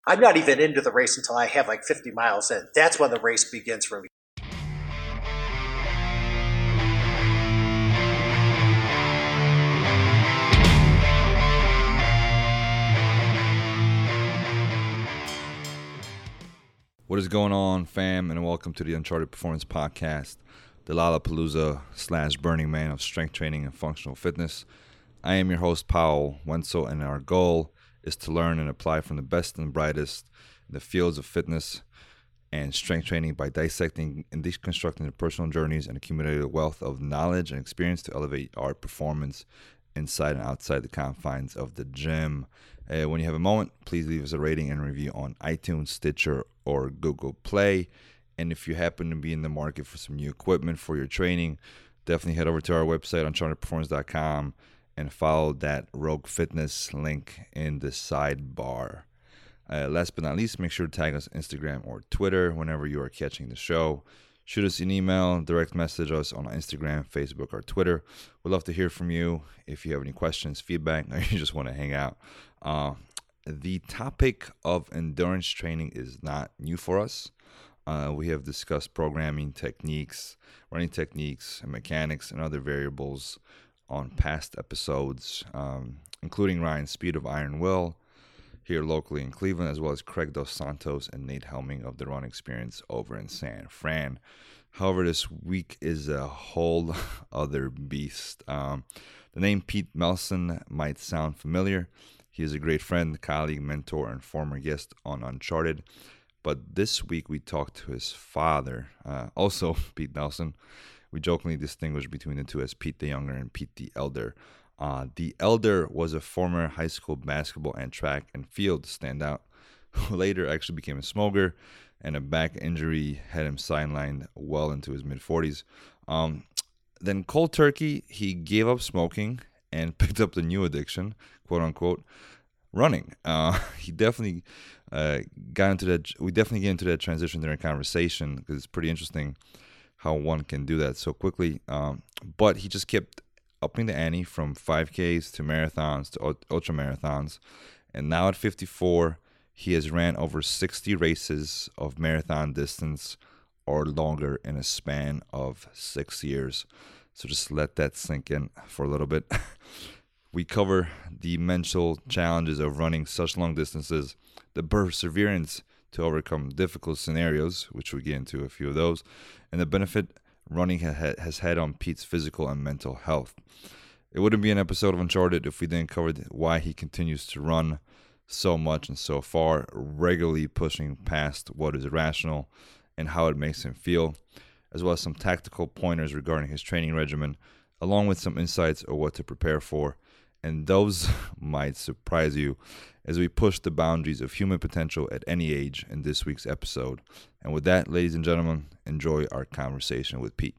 I'm not even into the race until I have like 50 miles in. That's when the race begins for me. What is going on, fam, and welcome to the Uncharted Performance Podcast, the Lollapalooza / Burning Man of strength training and functional fitness. I am your host, Powell Wenzel, and our goal is to learn and apply from the best and brightest in the fields of fitness and strength training by dissecting and deconstructing their personal journeys and accumulating a wealth of knowledge and experience to elevate our performance inside and outside the confines of the gym. When you have a moment, please leave us a rating and review on iTunes, Stitcher, or Google Play. And if you happen to be in the market for some new equipment for your training, definitely head over to our website, unchartedperformance.com, and follow that Rogue Fitness link in the sidebar. Last but not least, make sure to tag us on Instagram or Twitter whenever you are catching the show. Shoot us an email, direct message us on Instagram, Facebook, or Twitter. We'd love to hear from you if you have any questions, feedback, or you just want to hang out. The topic of endurance training is not new for us. We have discussed programming techniques, running techniques, and mechanics, and other variables on past episodes, including Ryan Speed of Iron Will here locally in Cleveland, as well as Craig Dos Santos and Nate Helming of the Run Experience over in San Fran. However, this week is a whole other beast. The name Pete Melson might sound familiar. He is a great friend, colleague, mentor, and former guest on Uncharted. But this week we talked to his father, also Pete Nelson. We jokingly distinguish between the two as Pete the Younger and Pete the Elder. The elder was a former high school basketball and track and field standout who later actually became a smoker, and a back injury had him sidelined well into his mid-40s. Then cold turkey, he gave up smoking and picked up the new addiction, quote-unquote, running. He definitely got into that. We definitely get into that transition during conversation because it's pretty interesting how one can do that so quickly. But he just kept upping the ante from 5Ks to marathons to ultra marathons. And now at 54, he has ran over 60 races of marathon distance or longer in a span of 6 years. So just let that sink in for a little bit. We cover the mental challenges of running such long distances, the perseverance to overcome difficult scenarios, which we get into a few of those, and the benefit running has had on Pete's physical and mental health. It wouldn't be an episode of Uncharted if we didn't cover why he continues to run so much and so far, regularly pushing past what is rational and how it makes him feel, as well as some tactical pointers regarding his training regimen, along with some insights of what to prepare for. And those might surprise you as we push the boundaries of human potential at any age in this week's episode. And with that, ladies and gentlemen, enjoy our conversation with Pete.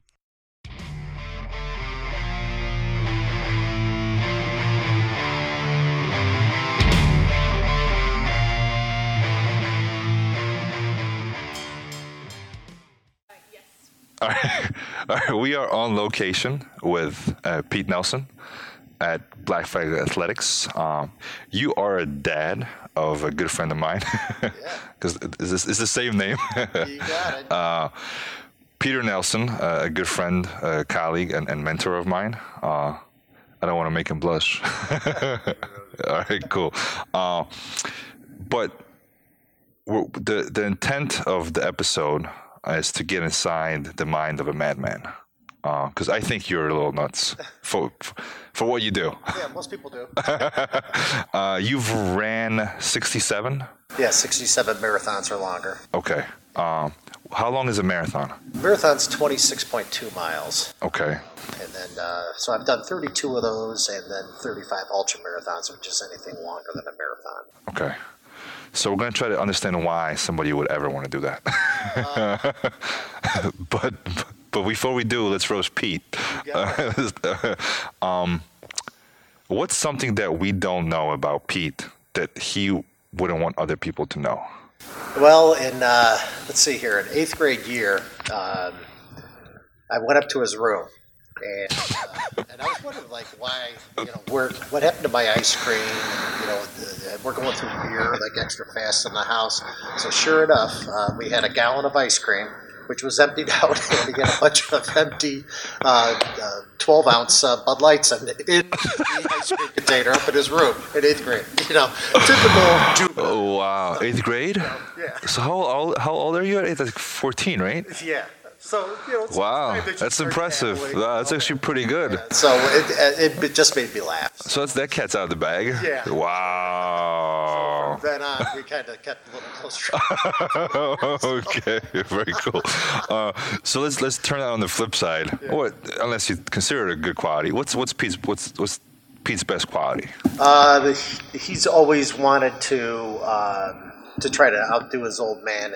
All right. We are on location with Pete Nelson at Black Flag Athletics. You are a dad of a good friend of mine. Because it's the same name. You got it. Peter Nelson, a good friend, colleague, and mentor of mine. I don't want to make him blush. All right, cool. But the intent of the episode is to get inside the mind of a madman. Because I think you're a little nuts for what you do. Yeah, most people do. You've ran 67? Yeah, 67 marathons or longer. Okay. How long is a marathon? Marathon's 26.2 miles. Okay. And then, so I've done 32 of those and then 35 ultra marathons, which is anything longer than a marathon. Okay. So we're going to try to understand why somebody would ever want to do that. But before we do, let's roast Pete. What's something that we don't know about Pete that he wouldn't want other people to know? Well, in, let's see here, in 8th grade year, I went up to his room And I was wondering, like, why, what happened to my ice cream? We're going through beer like extra fast in the house. So sure enough, we had a gallon of ice cream, which was emptied out, and we had a bunch of empty 12-ounce Bud Lights in the ice cream container up in his room in 8th grade. Typical juvenile. Oh, wow. 8th grade? Yeah. So how old are you at 8th? Like 14, right? Yeah. So, it's Wow, time that you that's start impressive. gambling. That's actually pretty good. So it just made me laugh. So that cat's out of the bag. Yeah. Wow. From then on, we kind of kept a little closer. Okay, very cool. So let's turn that on the flip side. What, unless you consider it a good quality? What's Pete's best quality? He's always wanted to try to outdo his old man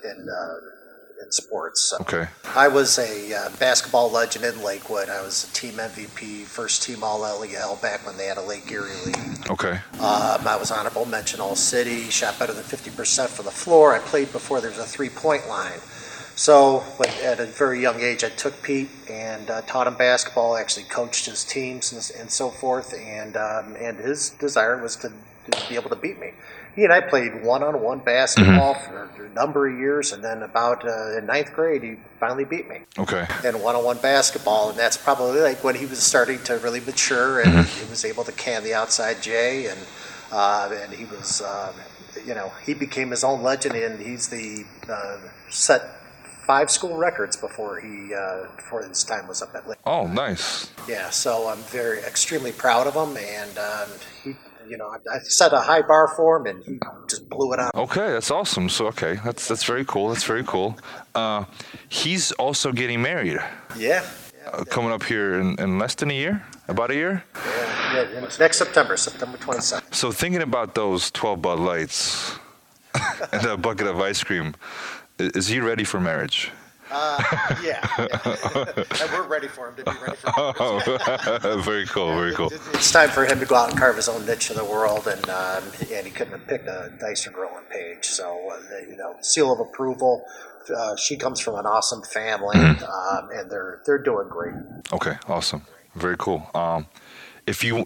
in sports. So Okay. I was a basketball legend in Lakewood. I was a team MVP, first team All LEL back when they had a Lake Erie League. Okay. I was honorable mention All City, shot better than 50% from the floor. I played before there was a three-point line. So at a very young age, I took Pete and taught him basketball, actually coached his teams and so forth, and his desire was to be able to beat me. He and I played one-on-one basketball for a number of years, and then about in 9th grade, he finally beat me Okay. in one-on-one basketball, and that's probably like when he was starting to really mature, and he was able to can the outside J, and he was, he became his own legend, and he's the set 5 school records before his time was up at Lake. Oh, nice. Yeah, so I'm extremely proud of him, and he. I set a high bar for him, and he just blew it out. Okay, that's awesome. So, okay, that's very cool. That's very cool. He's also getting married. Yeah. Coming up here in less than a year? About a year? Yeah, next September 22nd. So thinking about those 12 Bud Lights and a bucket of ice cream, is he ready for marriage? Yeah. And we're ready for him to be ready for marriage. Oh, very cool, very cool. It's time for him to go out and carve his own niche in the world, and he couldn't have picked a nicer girl than Paige. So, seal of approval. She comes from an awesome family, and they're doing great. Okay, awesome, very cool. If you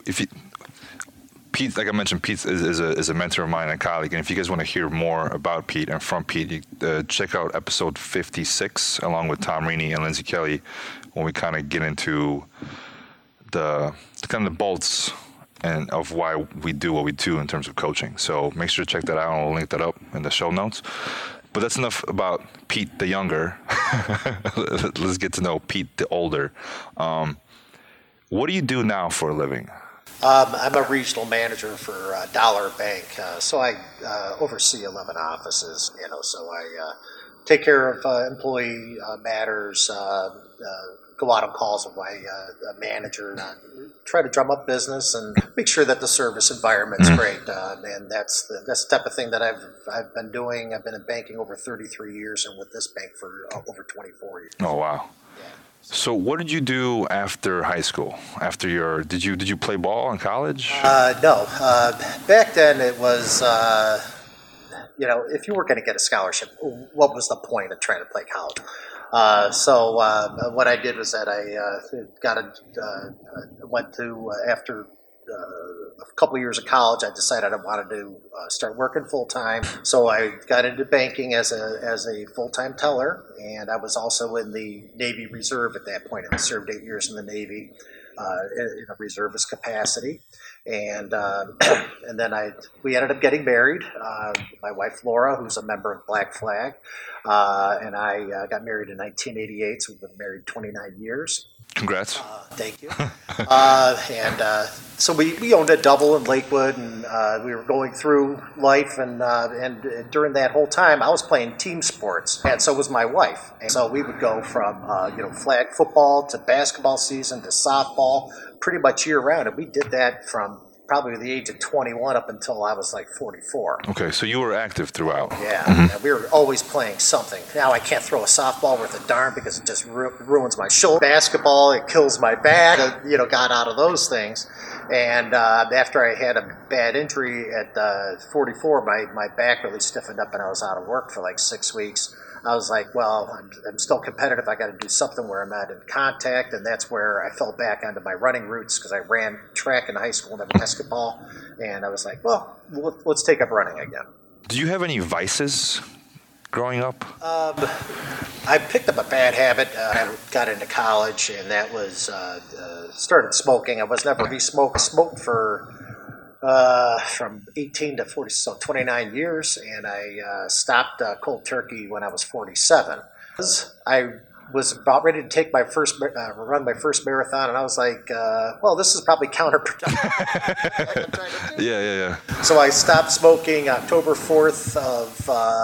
Pete, like I mentioned, Pete is a mentor of mine and a colleague. And if you guys want to hear more about Pete and from Pete, check out episode 56 along with Tom Reaney and Lindsay Kelly, when we kind of get into the bolts and of why we do what we do in terms of coaching. So make sure to check that out. I'll link that up in the show notes. But that's enough about Pete the younger. Let's get to know Pete the older. What do you do now for a living? I'm a regional manager for Dollar Bank, so I oversee 11 offices. So I take care of employee matters, go out on calls with my manager, try to drum up business, and make sure that the service environment's great. And that's the type of thing that I've been doing. I've been in banking over 33 years, and with this bank for over 24 years. Oh wow. So what did you do after high school? Did you play ball in college? No. Back then it was, if you were going to get a scholarship, what was the point of trying to play college? So what I did was that I went to after a couple of years of college, I decided I wanted to start working full time. So I got into banking as a full time teller, and I was also in the Navy Reserve at that point. I served 8 years in the Navy in a reservist capacity, and then we ended up getting married. My wife Laura, who's a member of Black Flag, and I got married in 1988. So we've been married 29 years. Congrats. Thank you. So we owned a double in Lakewood, and we were going through life, and during that whole time, I was playing team sports, and so was my wife. And so we would go from flag football to basketball season to softball, pretty much year round, and we did that from probably the age of 21 up until I was like 44. Okay, so you were active throughout. Yeah, and we were always playing something. Now I can't throw a softball worth a darn because it just ruins my shoulder. Basketball, it kills my back. Got out of those things, And after I had a bad injury at 44, my back really stiffened up and I was out of work for like 6 weeks. I was like, well, I'm still competitive. I got to do something where I'm not in contact. And that's where I fell back onto my running roots because I ran track in high school and basketball. And I was like, well, let's take up running again. Do you have any vices growing up? I picked up a bad habit. I got into college, and that was started smoking. I was never smoked for from 18 to 40, so 29 years, and I stopped cold turkey when I was 47. I was about ready to take my first run my first marathon, and I was like, well, this is probably counterproductive. Yeah. So I stopped smoking October 4th of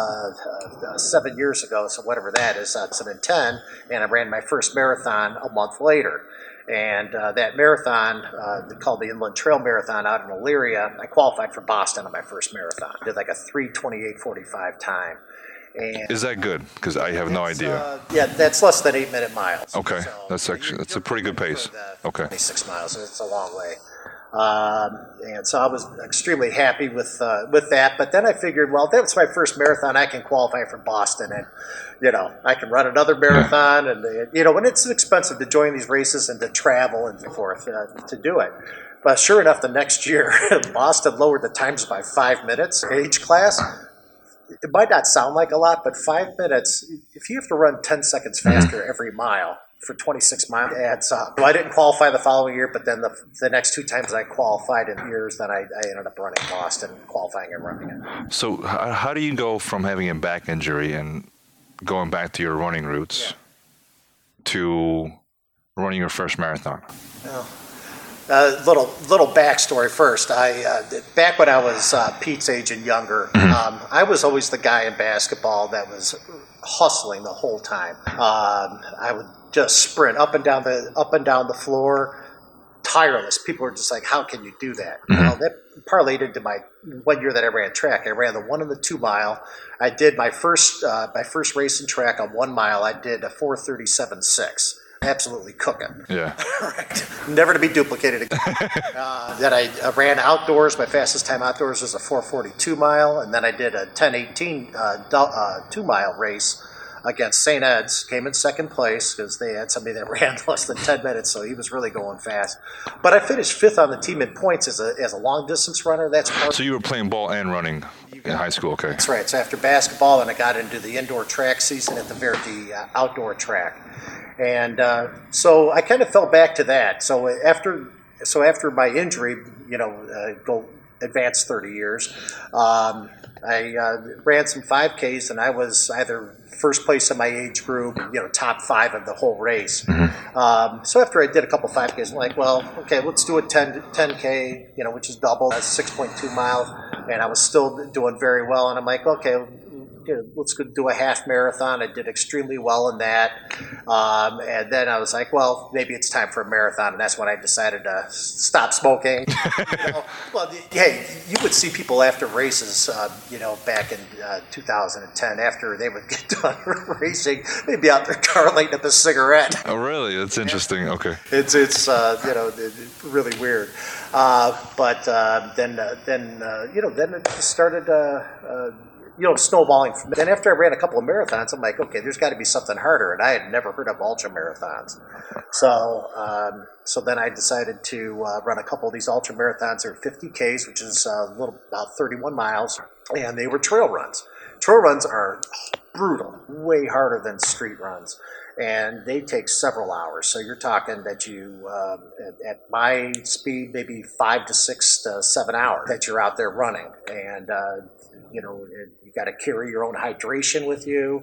7 years ago, so whatever that is, 2010, and I ran my first marathon a month later. And that marathon, called the Inland Trail Marathon out in Elyria, I qualified for Boston on my first marathon. I did like a 3:28:45 time. And is that good? Because I have no idea. Yeah, that's less than 8-minute miles. Okay, So that's a pretty good pace. Okay. 26 miles. It's a long way. And so I was extremely happy with that. But then I figured, well, that was my first marathon. I can qualify for Boston, and I can run another marathon. And and it's expensive to join these races and to travel and so forth to do it. But sure enough, the next year, Boston lowered the times by 5 minutes in each class. It might not sound like a lot, but 5 minutes, if you have to run 10 seconds faster every mile for 26 miles, it adds up. So I didn't qualify the following year, but then the next 2 times I qualified in years, then I ended up running Boston, qualifying and running it. So how do you go from having a back injury and going back to your running roots to running your first marathon? Well, little backstory first. Back when I was Pete's age and younger, I was always the guy in basketball that was hustling the whole time. I would just sprint up and down the floor, tireless. People were just like, "How can you do that?" Well, that parlayed into my 1 year that I ran track. I ran the 1 and the 2 mile. I did my first race in track on 1 mile. I did a 4:37.6. Absolutely cooking. Yeah. Right. Never to be duplicated again. Then I ran outdoors. My fastest time outdoors was a 4:42 mile, and then I did a 10:18 2-mile race against St. Ed's. Came in second place because they had somebody that ran less than 10 minutes, so he was really going fast. But I finished 5th on the team in points as a long distance runner. So you were playing ball and running in high school, okay? That's right. So after basketball, then I got into the indoor track season at the Verity outdoor track. And so I kind of fell back to that. So after my injury, go advance 30 years, I ran some 5Ks, and I was either first place in my age group, top 5 of the whole race. So after I did a couple 5Ks, I'm like, well, okay, let's do a 10K, which is double. That's 6.2 miles, and I was still doing very well. And I'm like, okay, let's go do a half marathon. I did extremely well in that. And then I was like, well, maybe it's time for a marathon. And that's when I decided to stop smoking. Well, hey, you would see people after races, back in 2010, after they would get done racing, they'd be out their car lighting up a cigarette. Oh, really? That's interesting. Okay. It's really weird. But then it just started snowballing. Then after I ran a couple of marathons, I'm like, okay, there's got to be something harder, and I had never heard of ultra marathons. So then I decided to run a couple of these ultra marathons. They're 50Ks, which is about 31 miles, and they were trail runs. Trail runs are brutal, way harder than street runs, and they take several hours. So you're talking that you, at my speed, maybe 5 to 6 to 7 hours that you're out there running, and you got to carry your own hydration with you,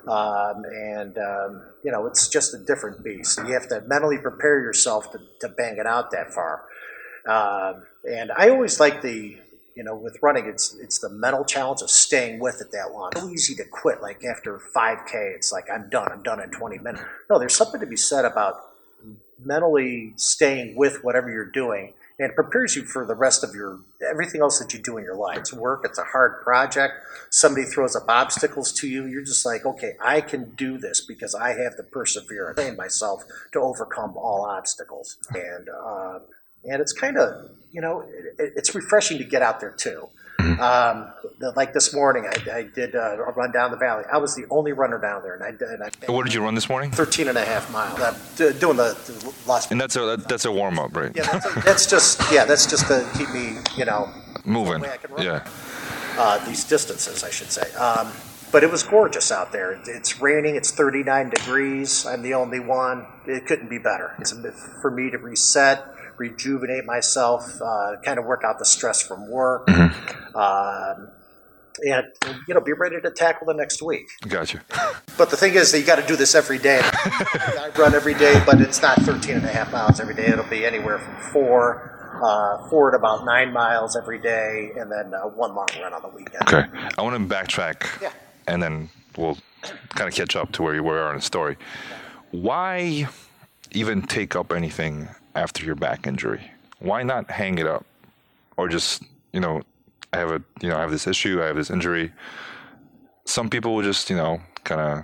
it's just a different beast. You have to mentally prepare yourself to bang it out that far. And I always like with running, it's the mental challenge of staying with it that long. It's so easy to quit. Like after 5K, it's like, I'm done in 20 minutes. No, there's something to be said about mentally staying with whatever you're doing, and it prepares you for the rest of everything else that you do in your life. It's work, it's a hard project, somebody throws up obstacles to you, you're just like, okay, I can do this because I have the perseverance in myself to overcome all obstacles. And and it's kind of, it's refreshing to get out there too. Like this morning, I did a run down the valley. I was the only runner down there, and I What did you run this morning? 13 and a half miles. Doing the Las And that's a warm up, right? Yeah, that's just to keep me, Moving. way I can run. Yeah. These distances, I should say. But it was gorgeous out there. It's raining. It's 39 degrees. I'm the only one. It couldn't be better. It's for me to reset, rejuvenate myself, kind of work out the stress from work, and be ready to tackle the next week. Gotcha. But the thing is that you got to do this every day. I run every day, but it's not 13 and a half miles every day. It'll be anywhere from 4 to about 9 miles every day, and then 1 long run on the weekend. Okay. I want to backtrack. Yeah. And then we'll kind of catch up to where you were in the story. Why even take up anything after your back injury? Why not hang it up, or just I have this issue, I have this injury. Some people will just kind of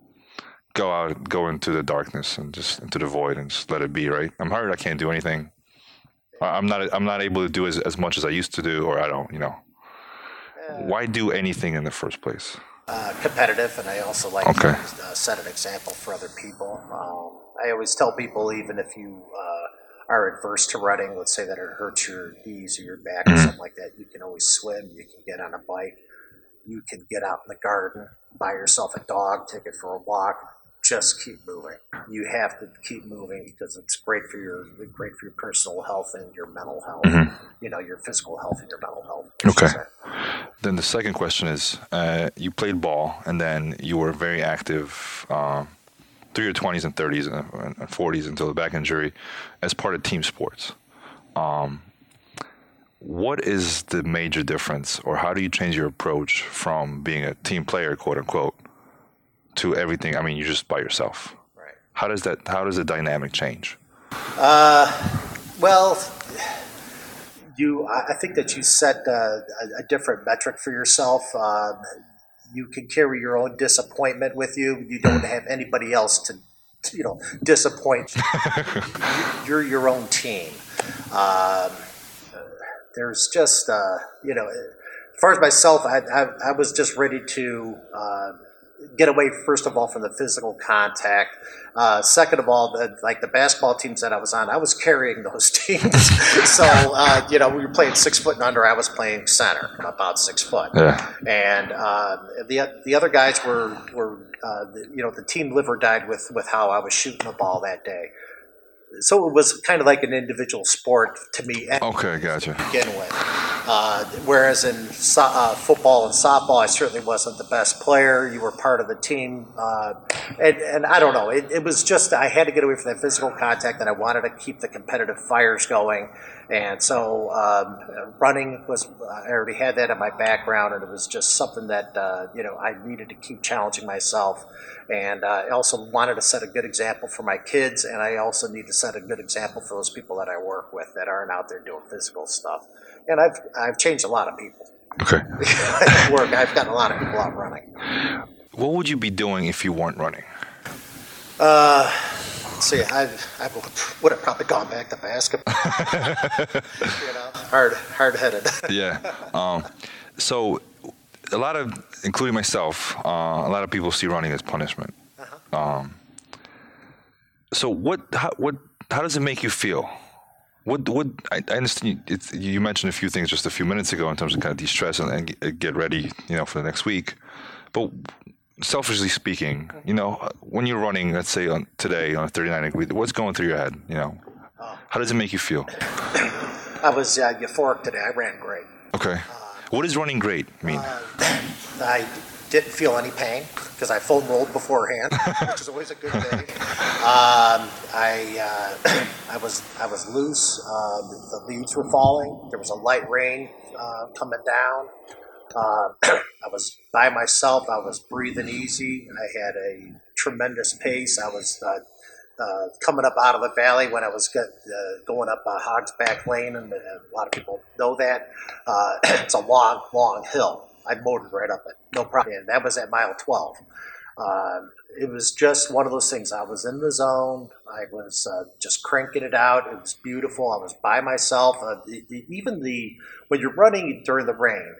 go into the darkness and just into the void and just let it be. Right? I'm hurt. I can't do anything. I'm not able to do as much as I used to do, or I don't. Why do anything in the first place? Competitive, and I also like to set an example for other people. I always tell people, even if you are adverse to running, let's say that it hurts your knees or your back or something like that, you can always swim, you can get on a bike, you can get out in the garden, buy yourself a dog, take it for a walk. Just keep moving. You have to keep moving because it's great for your personal health and your mental health. Your physical health and your mental health. Okay. Then the second question is, you played ball, and then you were very active through your 20s and 30s and 40s until the back injury as part of team sports. What is the major difference, or how do you change your approach from being a team player, quote unquote, to everything? I mean, you're just by yourself. Right. How does the dynamic change? Well, I think that you set a different metric for yourself. You can carry your own disappointment with you. You don't have anybody else to disappoint. You're your own team. There's just, as far as myself, I was just ready to get away, first of all, from the physical contact. Second of all, the basketball teams that I was on, I was carrying those teams. So, we were playing 6 foot and under. I was playing center, about 6 foot. Yeah. And the other guys were the team live or died with how I was shooting the ball that day. So it was kind of like an individual sport to me. Okay, gotcha. To begin with. Whereas in football and softball, I certainly wasn't the best player. You were part of the team. And I don't know. It was just, I had to get away from that physical contact, and I wanted to keep the competitive fires going. And so running was, I already had that in my background, and it was just something that, I needed to keep challenging myself. And I also wanted to set a good example for my kids, and I also need to set a good example for those people that I work with that aren't out there doing physical stuff. And I've changed a lot of people. Okay. At work, I've gotten a lot of people out running. What would you be doing if you weren't running? Let's see, I would have probably gone back to basketball. Hard-headed. Yeah. So a lot of, including myself, a lot of people see running as punishment. So how does it make you feel? I understand you mentioned a few things just a few minutes ago in terms of kind of de-stress and get ready, for the next week. But selfishly speaking, when you're running, let's say today on a 39 degree, what's going through your head? How does it make you feel? I was euphoric today. I ran great. Okay. What does running great mean? I didn't feel any pain because I foam rolled beforehand, which is always a good thing. I was loose. The leaves were falling. There was a light rain coming down. I was by myself. I was breathing easy. I had a tremendous pace. I was coming up out of the valley when I was going up Hogsback Lane, and a lot of people know that. It's a long, long hill. I motored right up it, no problem. And that was at mile 12. It was just one of those things. I was in the zone. I was just cranking it out. It was beautiful. I was by myself. Even when you're running during the rain,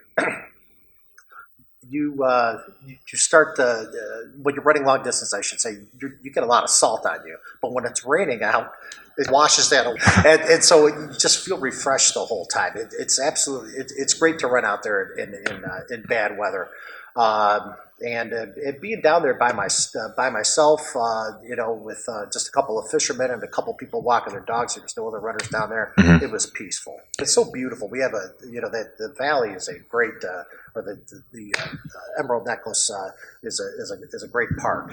you start when you're running long distance, I should say, you get a lot of salt on you. But when it's raining out, it washes that away. And so you just feel refreshed the whole time. It's absolutely it's great to run out there in bad weather. And being down there by myself, with just a couple of fishermen and a couple people walking their dogs. There's no other runners down there. Mm-hmm. It was peaceful. It's so beautiful. We have the valley is a great, or the Emerald Necklace is a great park.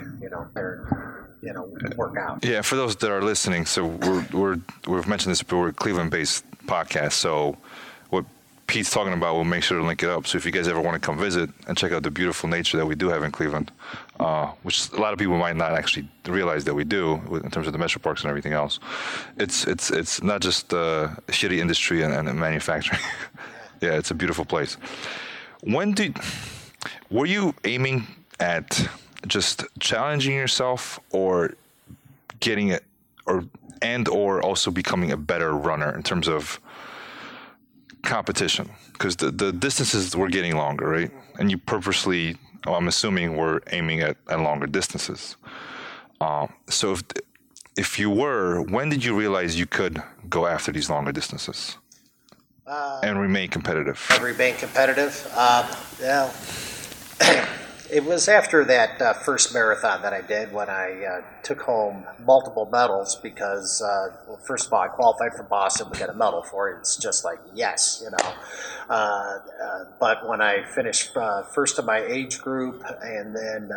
Work out. Yeah, for those that are listening, so we've mentioned this before. We're a Cleveland-based podcast, so what Pete's talking about, we'll make sure to link it up. So if you guys ever want to come visit and check out the beautiful nature that we do have in Cleveland, which a lot of people might not actually realize that we do in terms of the metro parks and everything else, it's not just shitty industry and manufacturing. Yeah, it's a beautiful place. Were you aiming at just challenging yourself, or getting it, or also becoming a better runner in terms of competition? Because the distances were getting longer, right? And you purposely, I'm assuming, were aiming at longer distances. So if you were, when did you realize you could go after these longer distances and remain competitive? Yeah. It was after that first marathon that I did, when I took home multiple medals because, first of all, I qualified for Boston. We got a medal for it. It's just like, yes, But when I finished first in my age group, and then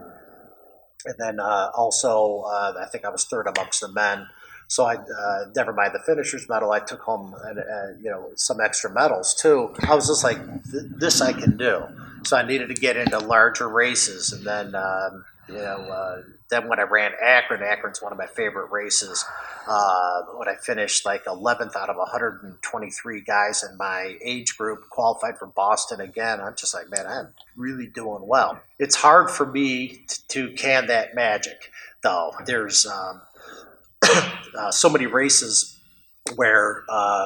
also I think I was third amongst the men. So I never mind the finisher's medal. I took home some extra medals too. I was just like, this I can do. So I needed to get into larger races, and then then when I ran Akron's one of my favorite races. When I finished like 11th out of 123 guys in my age group, qualified for Boston again. I'm just like, man, I'm really doing well. It's hard for me to can that magic, though. There's so many races where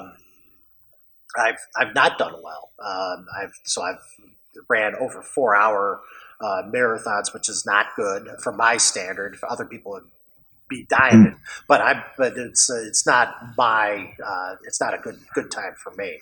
I've not done well. I've ran over 4-hour marathons, which is not good for my standard. For other people, it'd be dying. But it's not a good time for me.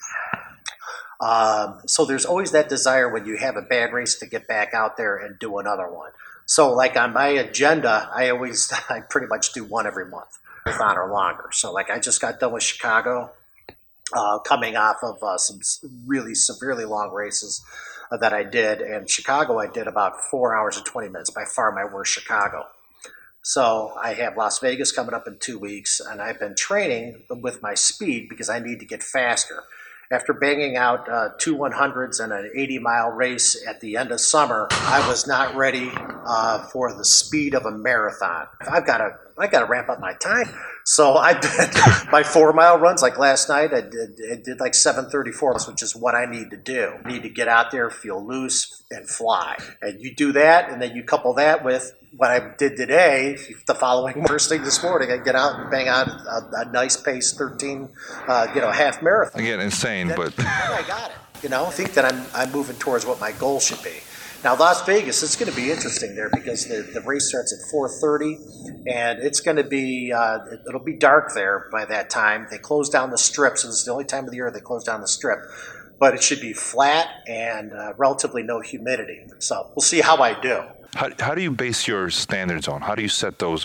So there's always that desire when you have a bad race to get back out there and do another one. So like on my agenda, I pretty much do one every month, marathon or longer. So like I just got done with Chicago, coming off of some really severely long races that I did. And Chicago, I did about 4 hours and 20 minutes, by far my worst Chicago. So I have Las Vegas coming up in 2 weeks, and I've been training with my speed because I need to get faster. After banging out 2 100s and an 80-mile race at the end of summer, I was not ready for the speed of a marathon. I got to ramp up my time. So I did my 4-mile runs. Like last night, I did like 7:34, which is what I need to do. I need to get out there, feel loose, and fly. And you do that, and then you couple that with what I did today. The following first thing this morning, I get out and bang out a nice pace 13, half marathon. Again, insane, but I got it. I think that I'm moving towards what my goal should be. Now, Las Vegas, it's going to be interesting there because the race starts at 4:30, and it's going to be it'll be dark there by that time. They close down the strips, and it's the only time of the year they close down the strip. But it should be flat and relatively no humidity. So we'll see how I do. How do you base your standards on? How do you set those,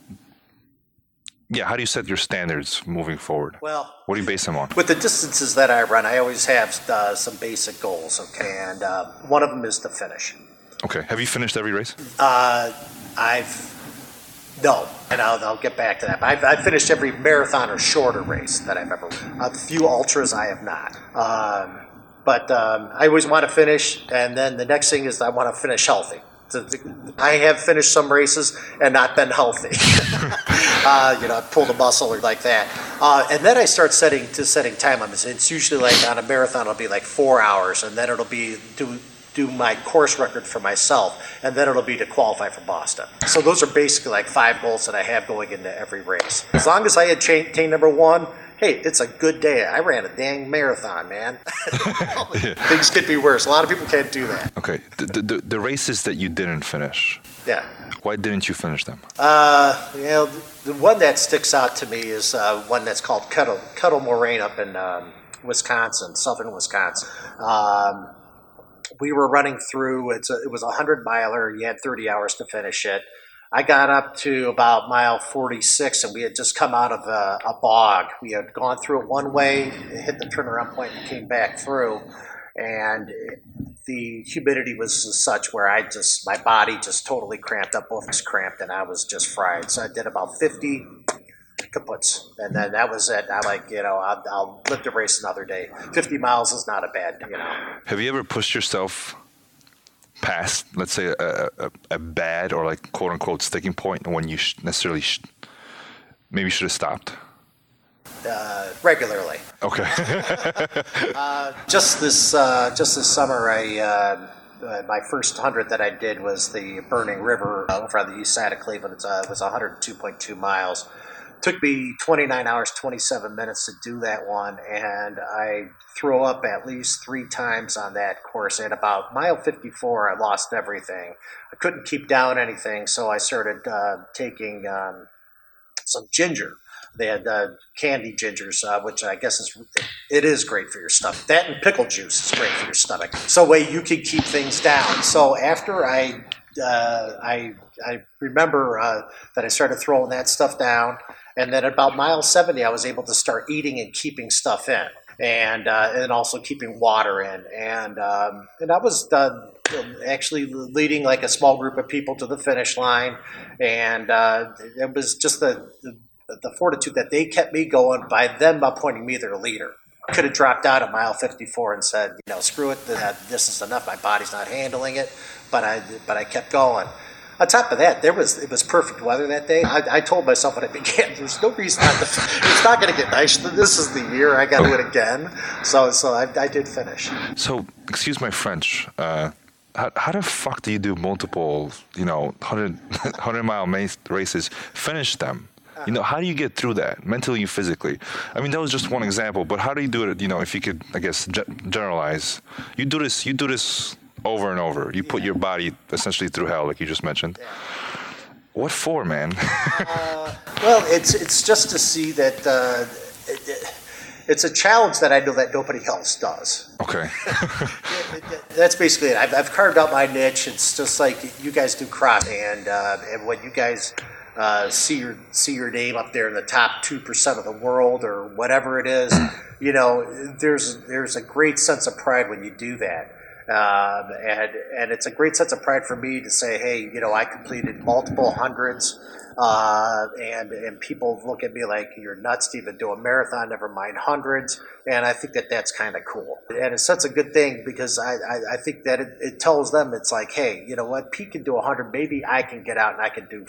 how do you set your standards moving forward? Well, what do you base them on? With the distances that I run, I always have some basic goals, okay? And one of them is to finish. Okay. Have you finished every race? No, and I'll get back to that. But I've finished every marathon or shorter race that I've ever run. A few ultras I have not. But I always want to finish, and then the next thing is I want to finish healthy. I have finished some races and not been healthy. I pulled a muscle or like that. And then I start setting time limits. It's usually like on a marathon, it'll be like 4 hours, and then it'll be do do my course record for myself, and then it'll be to qualify for Boston. So those are basically like 5 goals that I have going into every race. As long as I attain number 1, hey, it's a good day. I ran a dang marathon, man. Things could be worse. A lot of people can't do that. Okay, the races that you didn't finish. Yeah. Why didn't you finish them? The one that sticks out to me is one that's called Cuttle Moraine up in Wisconsin, southern Wisconsin. We were running through. It was a 100-miler. You had 30 hours to finish it. I got up to about mile 46, and we had just come out of a bog. We had gone through it one way, hit the turnaround point, and came back through. And the humidity was such where my body just totally cramped up, both was cramped, and I was just fried. So I did about 50 kaputs, and then that was it. I'll live to race another day. 50 miles is not a bad, Have you ever pushed yourself past, let's say, a bad or like quote unquote sticking point when you maybe should have stopped? Regularly. Okay. Just this summer, my first 100 that I did was the Burning River over on the east side of Cleveland. It was 102.2 miles. Took me 29 hours, 27 minutes to do that one, and I threw up at least 3 times on that course. At about mile 54, I lost everything. I couldn't keep down anything, so I started taking some ginger. They had candy gingers, which I guess is great for your stomach. That and pickle juice is great for your stomach. So way you can keep things down. So after I remember that I started throwing that stuff down, and then at about mile 70, I was able to start eating and keeping stuff in, and also keeping water in, and I was actually leading like a small group of people to the finish line, and it was just the fortitude that they kept me going by them appointing me their leader. I could have dropped out at mile 54 and said, screw it, this is enough, my body's not handling it, but I kept going. On top of that, it was perfect weather that day. I told myself when I began, there's no reason it's not going to get nice. This is the year I got to do it again. So I did finish. So, excuse my French. How the fuck do you do multiple, 100-mile races, finish them? How do you get through that mentally and physically? I mean, that was just one example, but how do you do it? If you could, I guess, generalize. You do this over and over. You put your body essentially through hell, like you just mentioned. Yeah. What for, man? Well, it's just to see that it's a challenge that I know that nobody else does. Okay. That's basically it. I've carved out my niche. It's just like you guys do cross, and when you guys see your name up there in the top 2% of the world or whatever it is, there's a great sense of pride when you do that. And it's a great sense of pride for me to say, hey, I completed multiple hundreds, and people look at me like, you're nuts to even do a marathon, never mind hundreds. And I think that that's kind of cool. And it's such a good thing because I think that it tells them, it's like, hey, you know what, Pete can do 100, maybe I can get out and I can do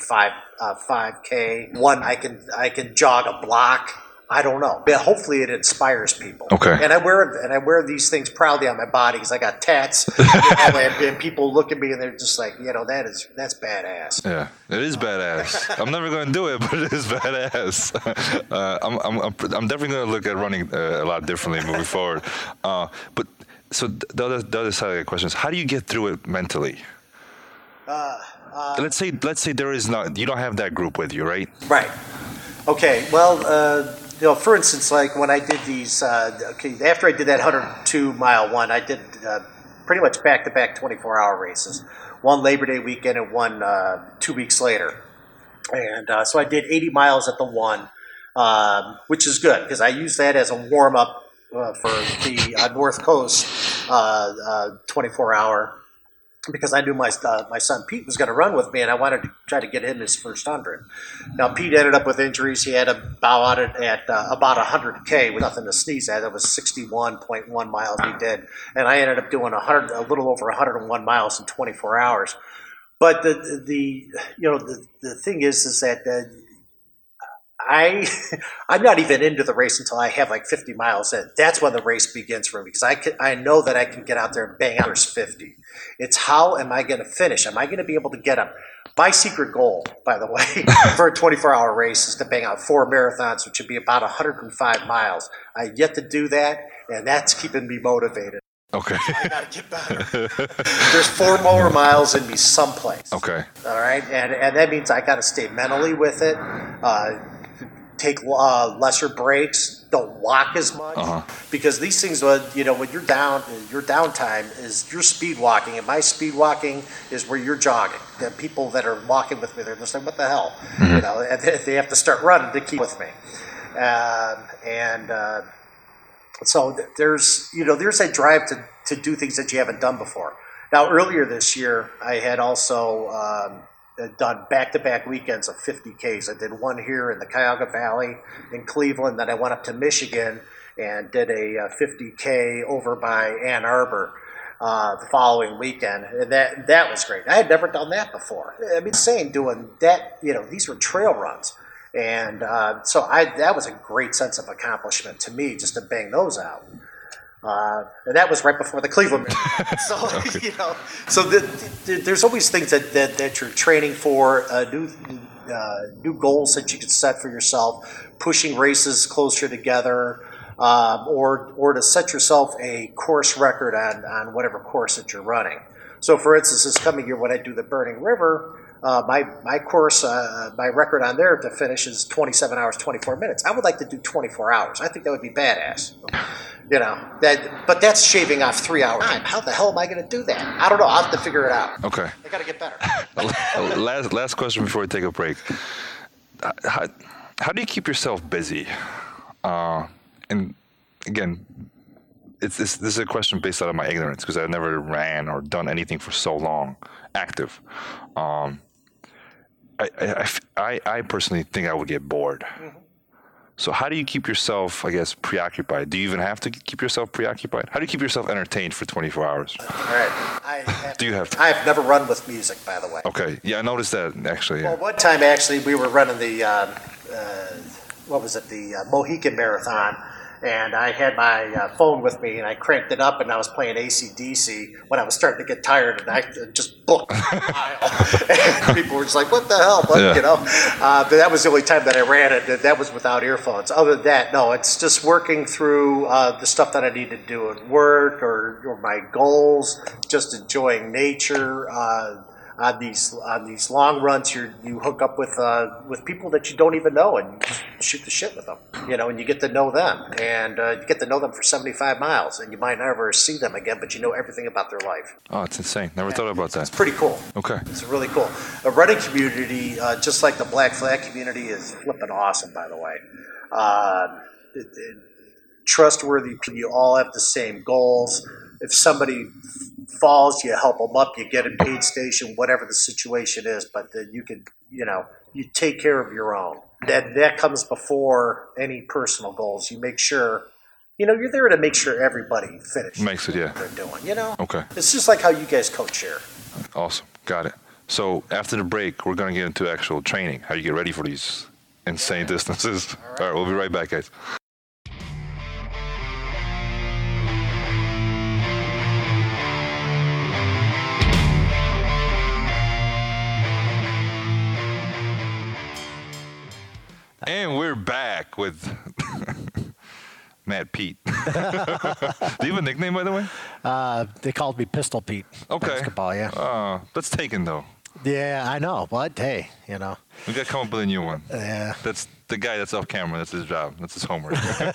5K. I can jog a block. I don't know. But hopefully it inspires people. Okay. And I wear these things proudly on my body because I got tats. And people look at me and they're just like, that's badass. Yeah, it is badass. I'm never going to do it, but it is badass. I'm definitely going to look at running a lot differently moving forward. But so the other side of the question is, how do you get through it mentally? Let's say there is not. You don't have that group with you, right? Right. Okay. Well. For instance, like when I did these, after I did that 102-mile one, I did pretty much back-to-back 24-hour races. One Labor Day weekend and one 2 weeks later. And so I did 80 miles at the one, which is good because I use that as a warm-up for the North Coast 24-hour. Because I knew my son Pete was going to run with me, and I wanted to try to get him his first 100. Now, Pete ended up with injuries. He had to bow out at about 100K with nothing to sneeze at. That was 61.1 miles he did. And I ended up doing a little over 101 miles in 24 hours. But the thing is that I'm not even into the race until I have like 50 miles in. That's when the race begins for me because I know that I can get out there and bang out 50. It's how am I going to finish? Am I going to be able to get up? My secret goal, by the way, for a 24-hour race is to bang out 4 marathons, which would be about 105 miles. I've yet to do that, and that's keeping me motivated. Okay. I got to get better. There's 4 more miles in me someplace. Okay. All right, and that means I got to stay mentally with it. Take lesser breaks. Don't walk as much because these things, when you're down, your downtime is you're speed walking, and my speed walking is where you're jogging. The people that are walking with me, they're just like, "What the hell?" And they have to start running to keep with me. So there's a drive to do things that you haven't done before. Now, earlier this year, I had also done back-to-back weekends of 50Ks. I did one here in the Cuyahoga Valley in Cleveland, then I went up to Michigan and did a 50K over by Ann Arbor the following weekend. And that was great. I had never done that before. I mean, doing that, these were trail runs. And so that was a great sense of accomplishment to me just to bang those out. And that was right before the Cleveland Marathon. So, there's always things that you're training for, new goals that you can set for yourself, pushing races closer together, or to set yourself a course record on whatever course that you're running. So, for instance, this coming year when I do the Burning River, my course, my record on there to finish is 27 hours, 24 minutes. I would like to do 24 hours. I think that would be badass. But that's shaving off 3 hours. How the hell am I going to do that? I don't know. I'll have to figure it out. Okay. I got to get better. Last question before we take a break. How do you keep yourself busy? And again, this is a question based out of my ignorance because I've never ran or done anything for so long, active. I personally think I would get bored. Mm-hmm. So how do you keep yourself, I guess, preoccupied? Do you even have to keep yourself preoccupied? How do you keep yourself entertained for 24 hours? All right. I've never run with music, by the way. Okay. Yeah, I noticed that, actually. Yeah. Well, one time, actually, we were running the, the Mohican Marathon, and I had my phone with me, and I cranked it up, and I was playing AC/DC when I was starting to get tired, and I just booked the mile. And people were just like, what the hell? But that was the only time that I ran it. That was without earphones. Other than that, no, it's just working through the stuff that I need to do at work or my goals, just enjoying nature. On these long runs, you hook up with people that you don't even know, and you just shoot the shit with them, and you get to know them, and you get to know them for 75 miles, and you might never see them again, but you know everything about their life. Oh, it's insane. Never thought about that. It's pretty cool. Okay. It's really cool. A running community, just like the Black Flag community, is flipping awesome, by the way. Trustworthy people, you all have the same goals. If somebody falls, you help them up, you get an aid station, whatever the situation is, but then you can, you take care of your own. That comes before any personal goals. You make sure, you're there to make sure everybody finishes. Makes it, yeah. What they're doing, Okay. It's just like how you guys coach here. Awesome. Got it. So after the break, we're going to get into actual training, how you get ready for these insane distances. All right, we'll be right back, guys. And we're back with Mad Pete. Do you have a nickname, by the way? They called me Pistol Pete. Okay. Basketball, yeah. That's taken, though. Yeah, I know. But, hey, We got to come up with a new one. Yeah. That's the guy that's off camera. That's his job. That's his homework.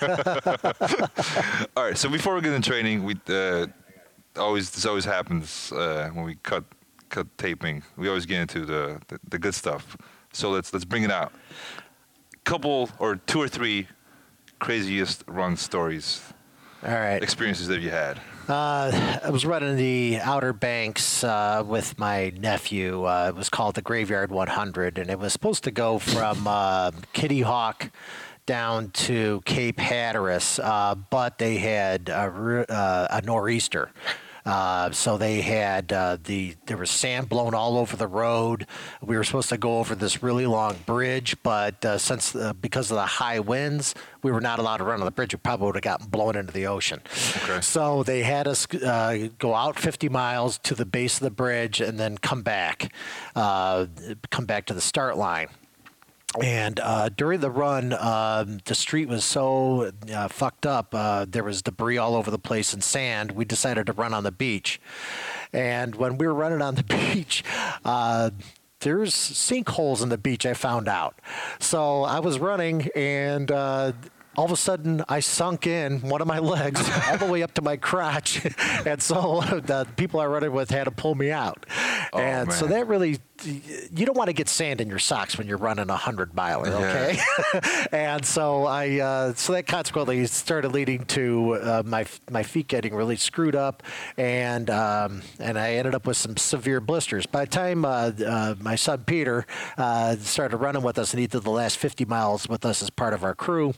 All right, so before we get into training, this always happens when we cut taping. We always get into the good stuff. So let's bring it out. Couple or 2 or 3 craziest run stories, all right, experiences that you had. I was running the Outer Banks with my nephew. It was called the Graveyard 100, and it was supposed to go from Kitty Hawk down to Cape Hatteras, but they had a nor'easter. So they had there was sand blown all over the road. We were supposed to go over this really long bridge, but because of the high winds, we were not allowed to run on the bridge. We probably would have gotten blown into the ocean. Okay. So they had us go out 50 miles to the base of the bridge and then come back to the start line. And during the run, the street was so fucked up. There was debris all over the place and sand. We decided to run on the beach. And when we were running on the beach, there's sinkholes in the beach, I found out. So I was running, and all of a sudden, I sunk in one of my legs all the way up to my crotch. And so the people I running with had to pull me out. Oh, and man. so that really, you don't want to get sand in your socks when you're running a 100-miler, okay? Yeah. And so so that consequently started leading to my feet getting really screwed up, and I ended up with some severe blisters. By the time my son Peter started running with us, and he did the last 50 miles with us as part of our crew,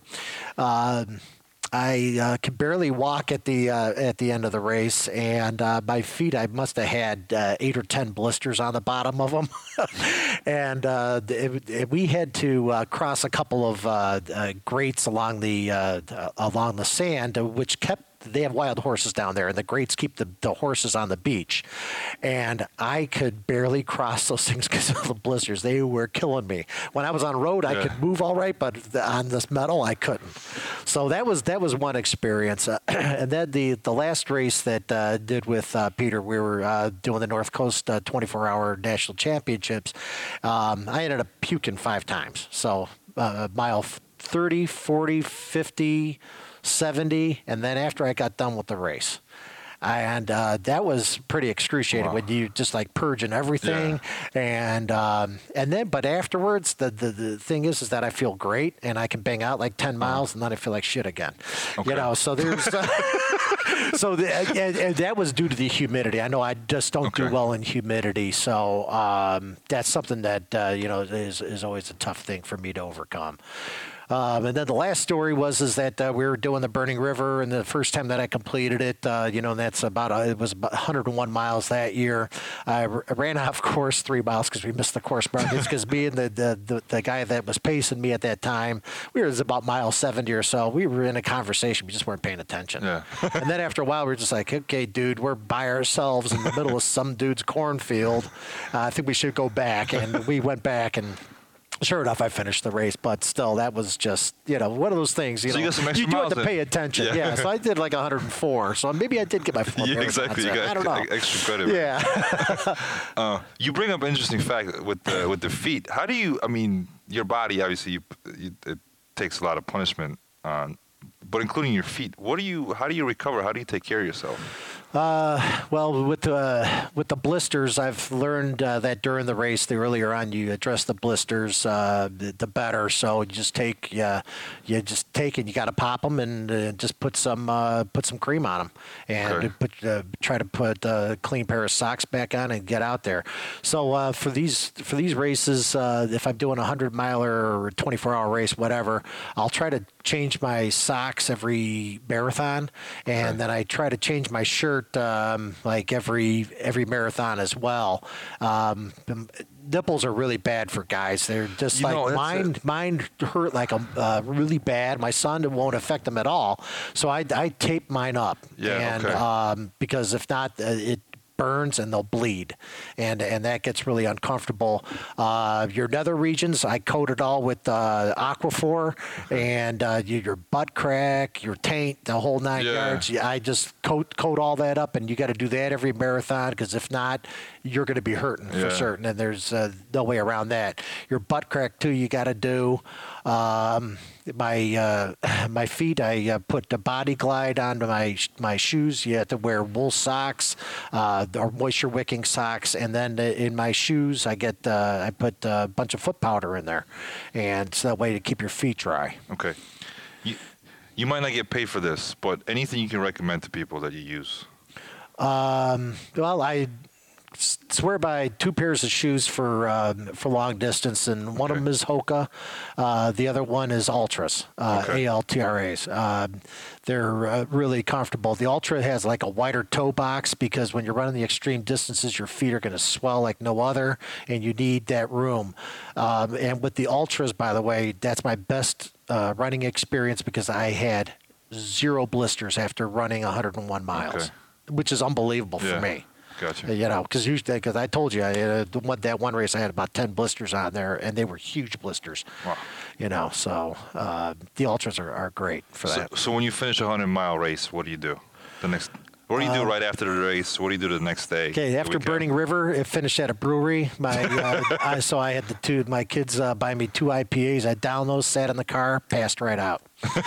I could barely walk at the end of the race, and my feet, I must have had 8 or 10 blisters on the bottom of them. And we had to cross a couple of grates along the sand, which kept. They have wild horses down there, and the grates keep the horses on the beach. And I could barely cross those things because of the blisters. They were killing me. When I was on road, I could move all right, but on this metal, I couldn't. So that was one experience. And then the last race that did with Peter, we were doing the North Coast 24-hour national championships. I ended up puking 5 times. So mile 30, 40, 50, 70, and then after I got done with the race. And that was pretty excruciating when you just like purging everything. Yeah. And then, but afterwards, the thing is that I feel great and I can bang out like 10 miles and then I feel like shit again. Okay. You know, so there's, and that was due to the humidity. I know I just don't do well in humidity. So that's something that, is always a tough thing for me to overcome. And then the last story was that we were doing the Burning River, and the first time that I completed it, and that's it was about 101 miles that year. I ran off course 3 miles because we missed the course markings. Because me and the guy that was pacing me at that time, it was about mile 70 or so. We were in a conversation, we just weren't paying attention. Yeah. And then after a while, we were just like, okay, dude, we're by ourselves in the middle of some dude's cornfield. I think we should go back, and we went back and. Sure enough, I finished the race, but still, that was just, one of those things, so you got some extra you do have miles to pay attention. Yeah, so I did like 104, so maybe I did get my full exactly. You got I don't know. Extra credit. Yeah. You bring up an interesting fact with the feet. How do you, your body, obviously, it takes a lot of punishment, but including your feet, how do you recover? How do you take care of yourself? Well, with the blisters, I've learned that during the race, the earlier on you address the blisters, the better. So you just take and you got to pop them and just put some cream on them and try to put a clean pair of socks back on and get out there. So for these races, if I'm doing a 100-miler or a 24-hour race, whatever, I'll try to change my socks every marathon, and then I try to change my shirt like every marathon as well. Nipples are really bad for guys. They're just mine hurt like really bad. My son, it won't affect him at all. So I tape mine up, because if not, it burns and they'll bleed, and that gets really uncomfortable. Your nether regions, I coat it all with Aquaphor, and your butt crack, your taint, the whole 9 yards. I just coat all that up, and you got to do that every marathon, because if not, you're going to be hurting for certain, and there's no way around that. Your butt crack too, you got to do. My feet, I put the Body Glide onto my shoes. You have to wear wool socks or moisture wicking socks, and then in my shoes, I put a bunch of foot powder in there, and so that way to keep your feet dry. Okay, you might not get paid for this, but anything you can recommend to people that you use? Well, swear by 2 pairs of shoes for long distance, and one of them is Hoka. The other one is Ultras, ALTRAs. They're really comfortable. The Ultra has like a wider toe box because when you're running the extreme distances, your feet are going to swell like no other, and you need that room. And with the Ultras, by the way, that's my best running experience because I had 0 blisters after running 101 miles, which is unbelievable for me. Gotcha. You know, because I told you, that one race I had about 10 blisters on there, and they were huge blisters. Wow. You know, so the Ultras are great for that. So when you finish a 100-mile race, what do you do? What do you do right after the race? What do you do the next day? Okay, after Burning River, it finished at a brewery. So I had my kids buy me 2 IPAs. I downed those, sat in the car, passed right out.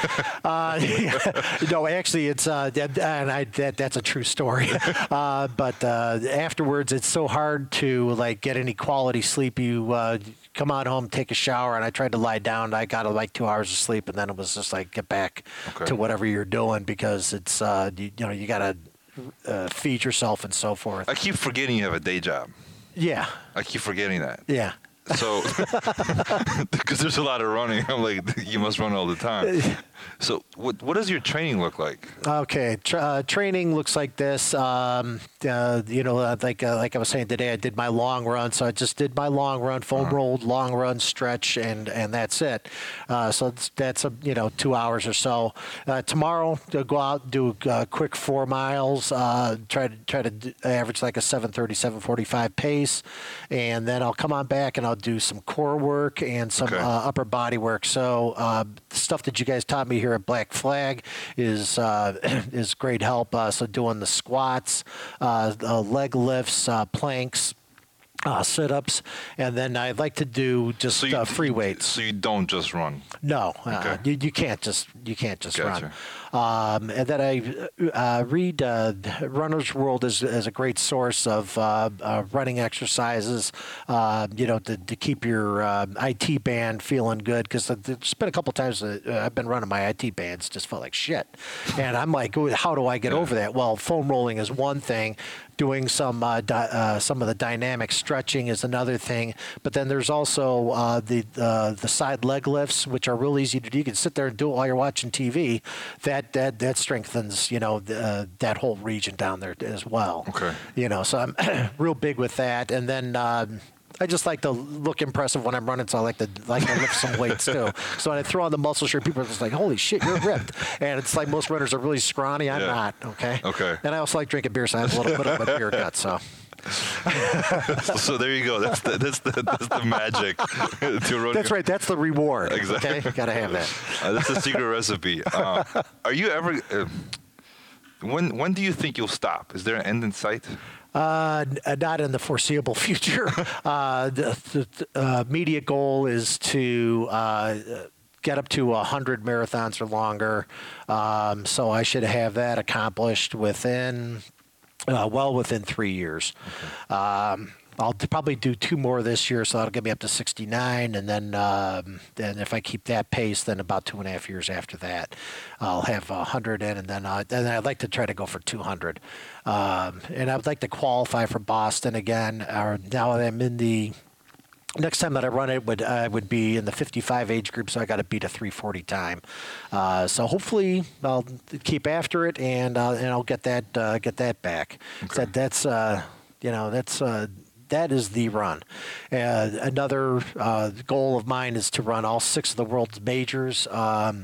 No, actually, it's that's a true story. But afterwards, it's so hard to like get any quality sleep. You come out home, take a shower, and I tried to lie down. I got like 2 hours of sleep, and then it was just like get back to whatever you're doing because it's you got to feed yourself and so forth. I keep forgetting you have a day job. Yeah. I keep forgetting that. Yeah. So, because there's a lot of running, I'm like, you must run all the time. So, what does your training look like? Okay, training looks like this. Like I was saying today, I did my long run. So I just did my long run, foam rolled, long run, stretch, and that's it. So that's 2 hours or so. Tomorrow, I'll go out, do a quick 4 miles. Try to average like a 7:30, 7:45 pace, and then I'll come on back and I'll do some core work and some upper body work. So the stuff that you guys taught me here at Black Flag is great help. So doing the squats, leg lifts, planks, sit-ups, and then I'd like to do just free weights. So you don't just run? No, you can't just run. And then I read Runner's World is a great source of running exercises. To keep your IT band feeling good because there's been a couple times that I've been running my IT bands just felt like shit, and I'm like, how do I get over that? Well, foam rolling is one thing. Doing some of the dynamic stretching is another thing, but then there's also the side leg lifts, which are real easy to do. You can sit there and do it while you're watching TV. That strengthens that whole region down there as well. Okay. So I'm real big with that, and then. I just like to look impressive when I'm running, so I like to lift some weights too. So when I throw on the muscle shirt, people are just like, "Holy shit, you're ripped!" And it's like most runners are really scrawny. I'm not. Okay. Okay. And I also like drinking beer, so I have a little bit of a beer gut. So. So there you go. That's the magic to running. That's right. That's the reward. Exactly. Okay, gotta have that. That's the secret recipe. Are you ever? When do you think you'll stop? Is there an end in sight? Not in the foreseeable future. The immediate goal is to get up to 100 marathons or longer. So I should have that accomplished within 3 years. Okay. I'll probably do 2 more this year, so that'll get me up to 69, and then if I keep that pace, then about 2.5 years after that, I'll have 100 in, and then I'd like to try to go for 200, and I would like to qualify for Boston again. Now that I'm in the next time that I run it would be in the 55 age group, so I got to beat a 3:40 time. So hopefully I'll keep after it, and I'll get that back. Okay. So that is the run. Another goal of mine is to run all 6 of the world's majors. I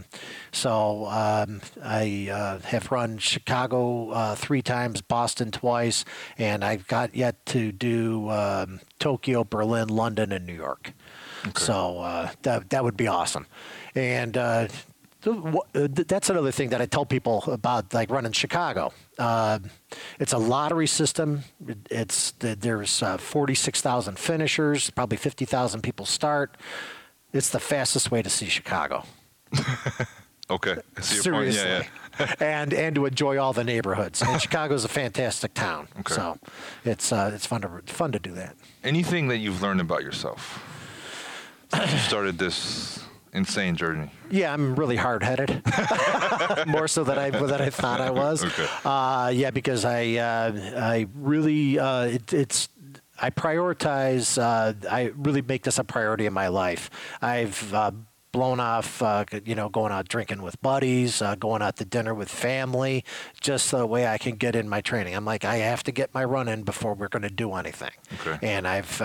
have run Chicago 3 times, Boston twice, and I've got yet to do Tokyo, Berlin, London, and New York. Okay. So that would be awesome. And that's another thing that I tell people about, like running Chicago. It's a lottery system. There's 46,000 finishers, probably 50,000 people start. It's the fastest way to see Chicago. Okay. I see your Seriously. point. Yeah. and to enjoy all the neighborhoods. And Chicago's a fantastic town. Okay. So it's fun to do that. Anything that you've learned about yourself since you started this insane journey? Yeah, I'm really hard-headed, more so than I thought I was. Okay. Because I really it's I prioritize. I really make this a priority in my life. I've blown off, going out drinking with buddies, going out to dinner with family, just the way I can get in my training. I'm like, I have to get my run in before we're going to do anything. Okay. And I've.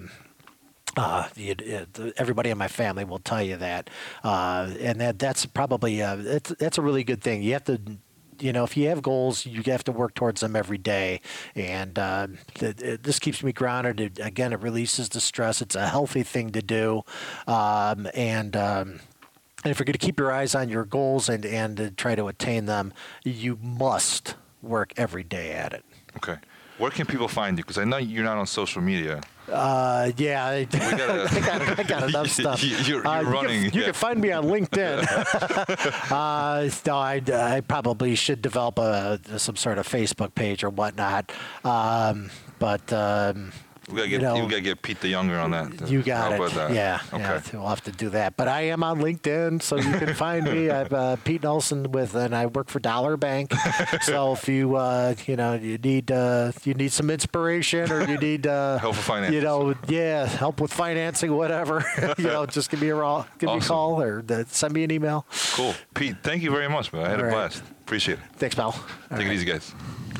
Everybody in my family will tell you that, and that's probably that's a really good thing. You have to, if you have goals, you have to work towards them every day, and this keeps me grounded. It releases the stress. It's a healthy thing to do, and if you're going to keep your eyes on your goals and try to attain them, you must work every day at it. Okay. Where can people find you? Because I know you're not on social media. Yeah, I got enough stuff. You're running. You can find me on LinkedIn. No, I probably should develop some sort of Facebook page or whatnot. We gotta get Pete the Younger on that. You got it. That? Yeah, Okay. yeah, we'll have to do that. But I am on LinkedIn, so you can find me. I'm Pete Nelson and I work for Dollar Bank. So if you you need some inspiration or you need Help with finances. help with financing, whatever. Just give me a call or send me an email. Cool, Pete. Thank you very much, man. I had a blast. Appreciate it. Thanks, pal. Take it easy, guys.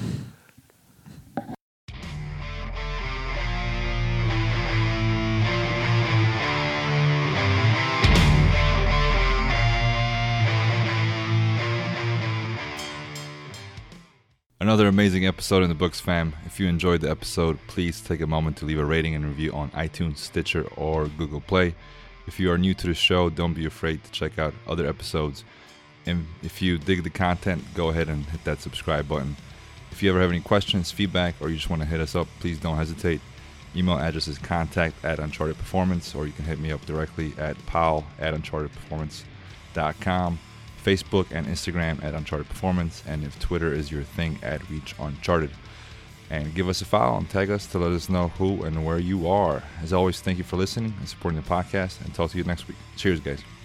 Another amazing episode in the books, fam. If you enjoyed the episode, please take a moment to leave a rating and review on iTunes, Stitcher, or Google Play. If you are new to the show, don't be afraid to check out other episodes. And if you dig the content, go ahead and hit that subscribe button. If you ever have any questions, feedback, or you just want to hit us up, please don't hesitate. Email address is contact@unchartedperformance, or you can hit me up directly at powell@unchartedperformance.com. Facebook and Instagram at Uncharted Performance, and if Twitter is your thing, at Reach Uncharted. And give us a follow and tag us to let us know who and where you are. As always, thank you for listening and supporting the podcast, and talk to you next week. Cheers, guys.